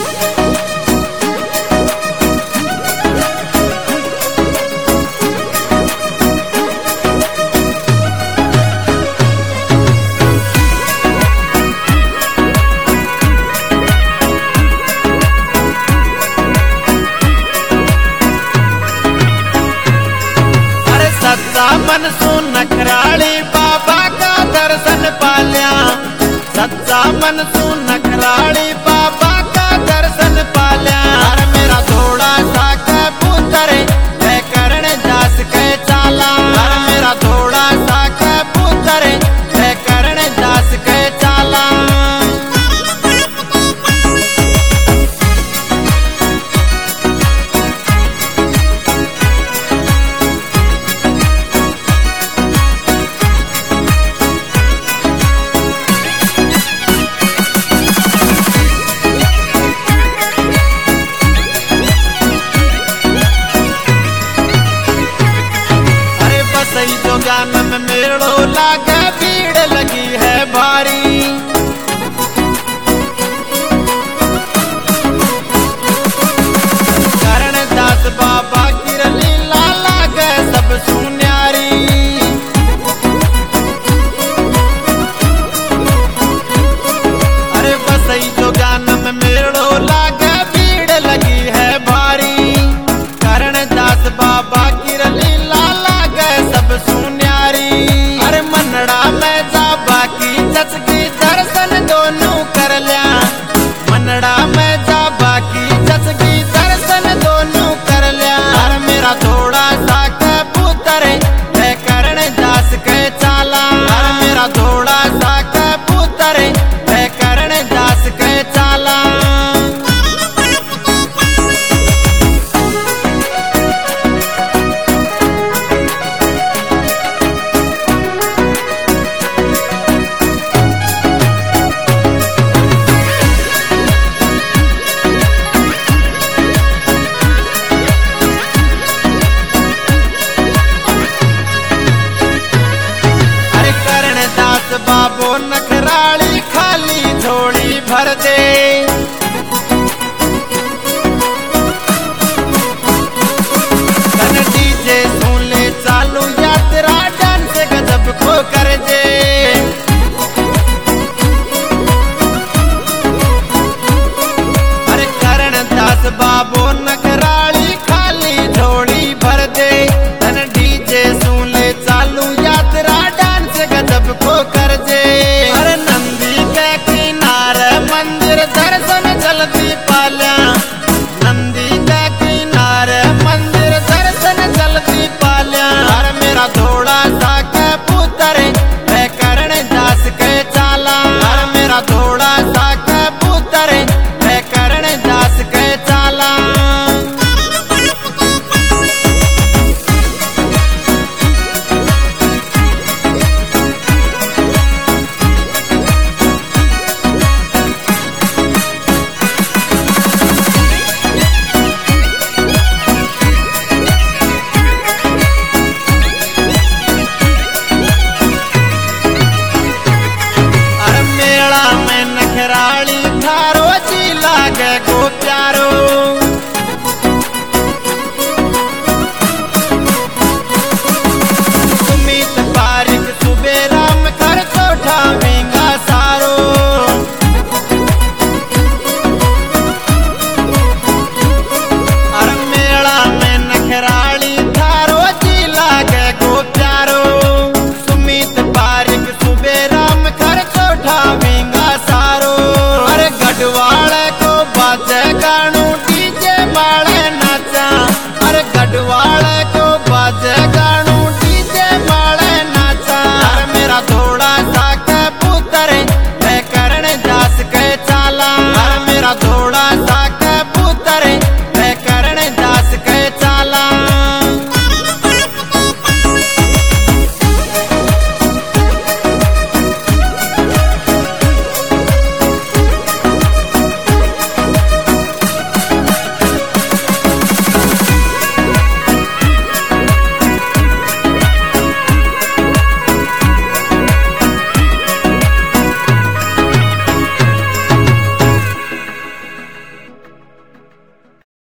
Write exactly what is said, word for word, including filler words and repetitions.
मन सो नखराली बाबा का दर्शन पालिया। सच्चा मन सो नखराली बाबा का दर्शन पालिया। हर मेरा थोड़ा सा कबूतर है करण दास के चाला। हर मेरा थोड़ा सा कबूतर है करण दास के चाला। सही जो ज्ञान में मेड़ो लागे भीड़ लगी है भारी। करण दास बाबा की लीला लागे सब सुन्यारी। अरे बसई जो ज्ञान में मेड़ो लागे भीड़ लगी है भारी। करण दास बाबा की लीला सब सुन्यारी। अरे मनड़ा में जा बाकी चचकी दर्शन दोनों कर लिया। मनड़ा में जा बाकी चचकी दर्शन दोनों कर लिया। अरे मेरा थोड़ा सा कबूतर है करण दास के चाला। अरे मेरा थोड़ा सा कबूतर है करण दास के चाला। बाबो नखराली खाली झोली भर दे।